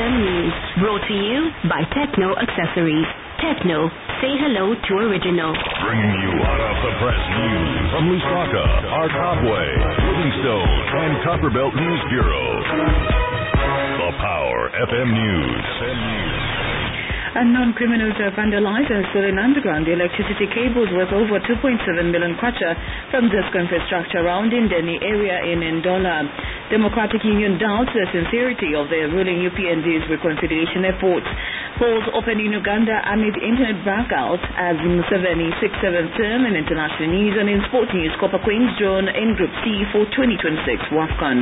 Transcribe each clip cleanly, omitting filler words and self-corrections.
FM News, brought to you by Techno Accessories. Techno, say hello to original. Bringing you hot-off-the-press news from Lusaka, Arkabwe, Livingstone, and Copperbelt News Bureau. The Power FM News. Unknown criminals have vandalized and stolen underground electricity cables worth over 2.7 million kwacha from ZESCO infrastructure around Indeni area in Ndola. Democratic Union doubts the sincerity of the ruling UPND's reconciliation efforts. Polls open in Uganda amid internet blackouts as Museveni 6-7 term in international news. And in sport news, Copper Queens drawn in Group C for 2026 WAFCON.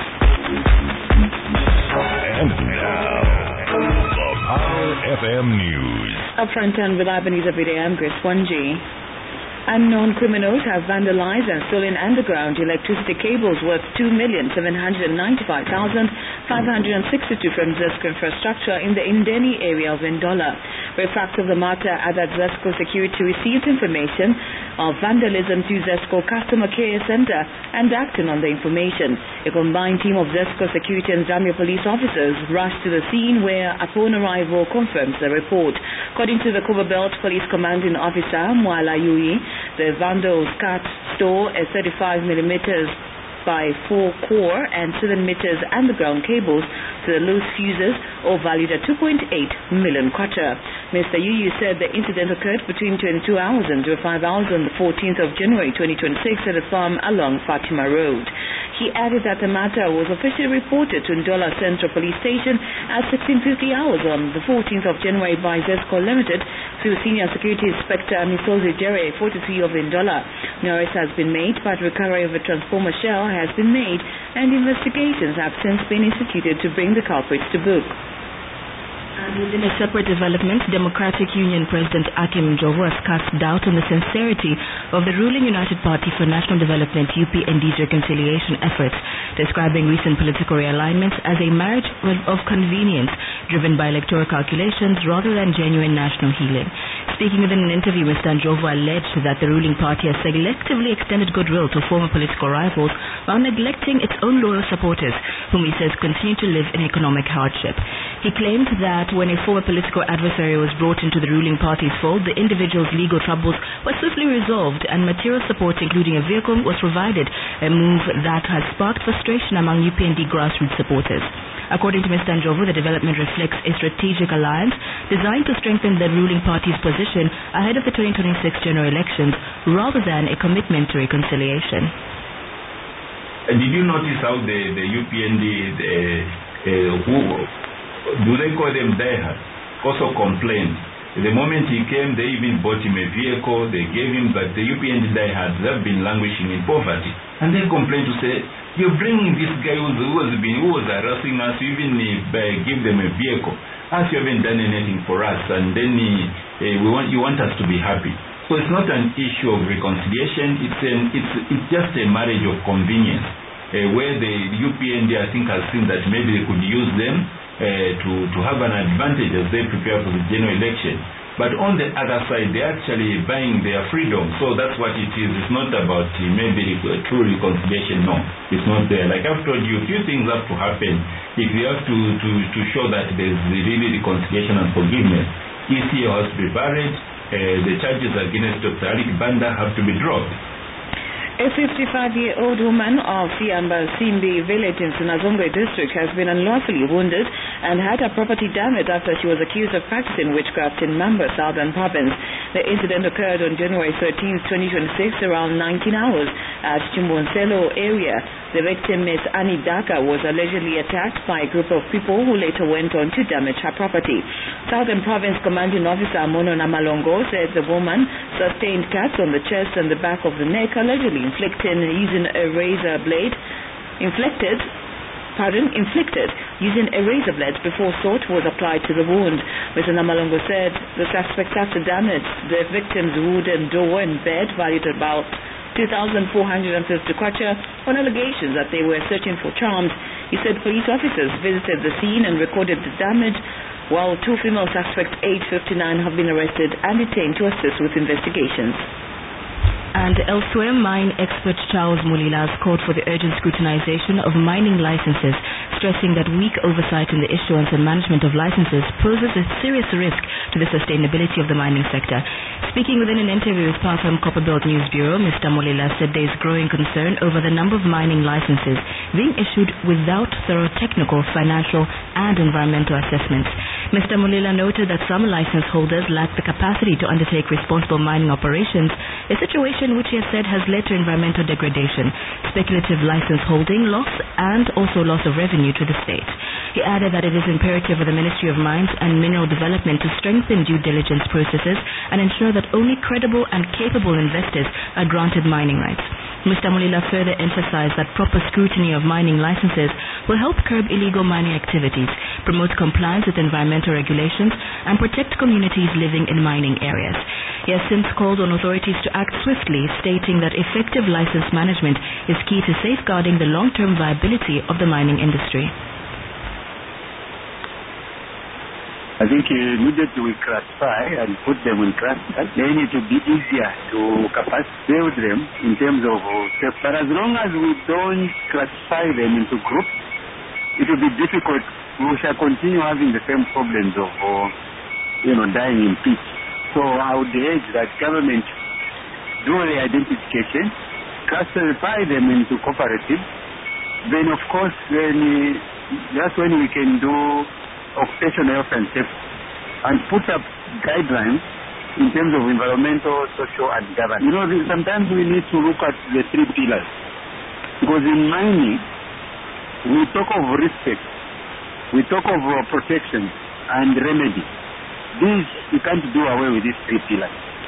And now, the Power FM News. Upfront and reliable news every day, I'm Grace Wanji. Unknown criminals have vandalized and stolen underground electricity cables worth 2,795,562 from ZESCO infrastructure in the Indeni area of Ndola. The facts of the matter are that ZESCO Security received information of vandalism to ZESCO Customer Care Center and acting on the information. A combined team of ZESCO Security and Zambia police officers rushed to the scene where, upon arrival, confirms the report. According to the Copperbelt Police Commanding Officer, Mwala Yui, the vandals cut store a 35mm by 4 core and 7 meters underground cables to the loose fuses, all valued at 2.8 million kwacha. Mr. Yuyu said the incident occurred between 22 hours and 5 hours on the 14th of January 2026 at a farm along Fatima Road. He added that the matter was officially reported to Ndola Central Police Station at 1650 hours on the 14th of January by ZESCO Limited through Senior Security Inspector Misozi Jere, 43 of Ndola. No arrest has been made, but recovery of a transformer shell has been made and investigations have since been instituted to bring the culprits to book. And within a separate development, Democratic Union President Akim Jovo has cast doubt on the sincerity of the ruling United Party for National Development UPND's reconciliation efforts, describing recent political realignments as a marriage of convenience driven by electoral calculations rather than genuine national healing. Speaking within an interview, Mr. Jovo alleged that the ruling party has selectively extended goodwill to former political rivals while neglecting its own loyal supporters, whom he says continue to live in economic hardship. He claimed that when a former political adversary was brought into the ruling party's fold, the individual's legal troubles were swiftly resolved and material support, including a vehicle, was provided, a move that has sparked frustration among UPND grassroots supporters. According to Mr. Njovu, the development reflects a strategic alliance designed to strengthen the ruling party's position ahead of the 2026 general elections rather than a commitment to reconciliation. Did you notice how the UPND, who do they call them diehards, also complained? The moment he came, they even bought him a vehicle, they gave him, but the UPND diehards have been languishing in poverty. And they complained to say, you're bringing this guy who was harassing us, you even give them a vehicle. As you haven't done anything for us, and then you want us to be happy. So it's not an issue of reconciliation, it's just a marriage of convenience, where the UPND, I think, has seen that maybe they could use them to have an advantage as they prepare for the general election. But on the other side, they're actually buying their freedom. So that's what it is. It's not about maybe true reconciliation. No, it's not there. Like I've told you, a few things have to happen. If you have to show that there's really reconciliation and forgiveness, ECA has to be buried. The charges against Dr. Alik Banda have to be dropped. A 55-year-old woman of Siamba Simbi village in Sinazongwe district has been unlawfully wounded and had her property damaged after she was accused of practicing witchcraft in Mamba, Southern Province. The incident occurred on January 13, 2026, around 19 hours at Chimbonselo area. The victim, Ms. Annie Daka, was allegedly attacked by a group of people who later went on to damage her property. Southern Province Commanding Officer Mono Namalongo said the woman sustained cuts on the chest and the back of the neck, allegedly inflicted using a razor blade using a razor blade before salt was applied to the wound. Mr. Namalongo said the suspect after damaged the victim's wooden door and bed valued at about 2,450 kwacha on allegations that they were searching for charms. He said police officers visited the scene and recorded the damage, while 2 female suspects aged 59 have been arrested and detained to assist with investigations. And elsewhere, mine expert Charles Mulila has called for the urgent scrutinization of mining licenses stressing that weak oversight in the issuance and management of licenses poses a serious risk to the sustainability of the mining sector. Speaking within an interview with Power FM Copperbelt News Bureau, Mr. Molila said there is growing concern over the number of mining licenses being issued without thorough technical, financial and environmental assessments. Mr. Molila noted that some license holders lack the capacity to undertake responsible mining operations, a situation which he has said has led to environmental degradation, speculative license holding loss and also loss of revenue to the state. He added that it is imperative for the Ministry of Mines and Mineral Development to strengthen due diligence processes and ensure that only credible and capable investors are granted mining rights. Mr. Molila further emphasized that proper scrutiny of mining licenses will help curb illegal mining activities, promote compliance with environmental regulations, and protect communities living in mining areas. He has since called on authorities to act swiftly, stating that effective license management is key to safeguarding the long-term viability of the mining industry. I think you needed to classify and put them in clusters. They need to be easier to build them in terms of safety. But as long as we don't classify them into groups, it will be difficult. We shall continue having the same problems of, dying in pits. So I would urge that government do the identification, classify them into cooperatives. Then, of course, that's when we can do occupational health and safety and put up guidelines in terms of environmental, social, and governance. Sometimes we need to look at the three pillars. Because in mining, we talk of respect, we talk of protection and remedy. You can't do away with these three pillars.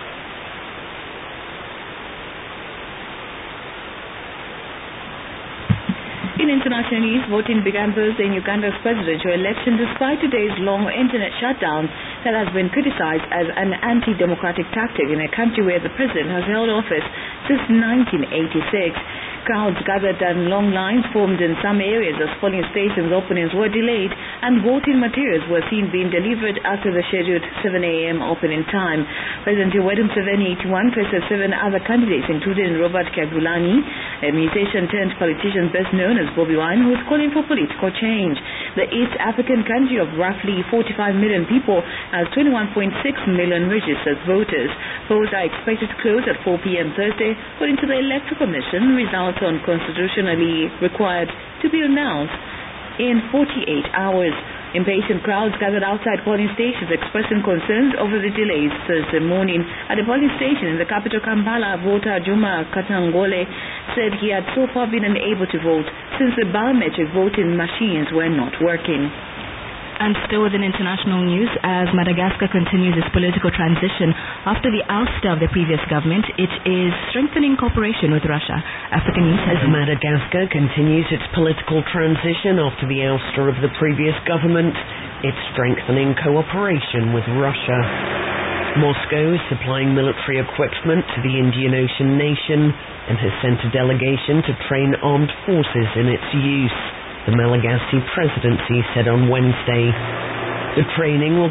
In international news, voting began Thursday in Uganda's presidential election despite today's long internet shutdown that has been criticized as an anti-democratic tactic in a country where the president has held office since 1986. Crowds gathered and long lines formed in some areas as polling stations openings were delayed and voting materials were seen being delivered after the scheduled 7 a.m. opening time. President Yoweri Museveni, 81, faces 7 other candidates, including Robert Kyagulanyi, a musician turned politician best known as Bobi Wine, who is calling for political change. The East African country of roughly 45 million people has 21.6 million registered voters. Polls are expected to close at 4 p.m. Thursday, according to the Electoral Commission. Results on constitutionally required to be announced in 48 hours. Impatient crowds gathered outside polling stations expressing concerns over the delays Thursday morning. At the polling station in the capital Kampala, voter Juma Katangole said he had so far been unable to vote since the biometric voting machines were not working. And still within international news, as Madagascar continues its political transition after the ouster of the previous government, it is strengthening cooperation with Russia. African News. As Madagascar continues its political transition after the ouster of the previous government, it's strengthening cooperation with Russia. Moscow is supplying military equipment to the Indian Ocean nation and has sent a delegation to train armed forces in its use, the Malagasy presidency said on Wednesday. The training will